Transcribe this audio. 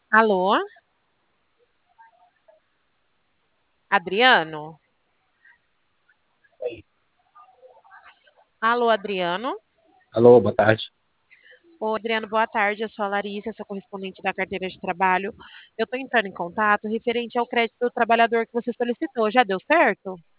Alô, Adriano? Alô, Adriano? Alô, boa tarde. Ô, Adriano, boa tarde. Eu sou a Larissa, sou correspondente da carteira de trabalho. Eu estou entrando em contato referente ao crédito do trabalhador que você solicitou. Já deu certo?